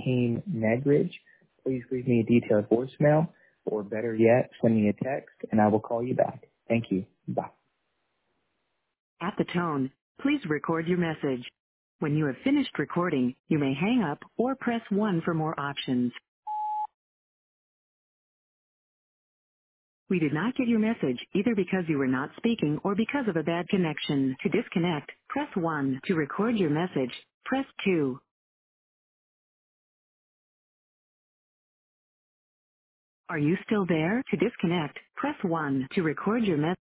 Team Negridge. Please leave me a detailed voicemail, or better yet, send me a text, and I will call you back. Thank you. Bye. At the tone, please record your message. When you have finished recording, you may hang up or press 1 for more options. We did not get your message either because you were not speaking or because of a bad connection. To disconnect, press 1. To record your message, press 2. Are you still there? To disconnect, press 1. To record your message.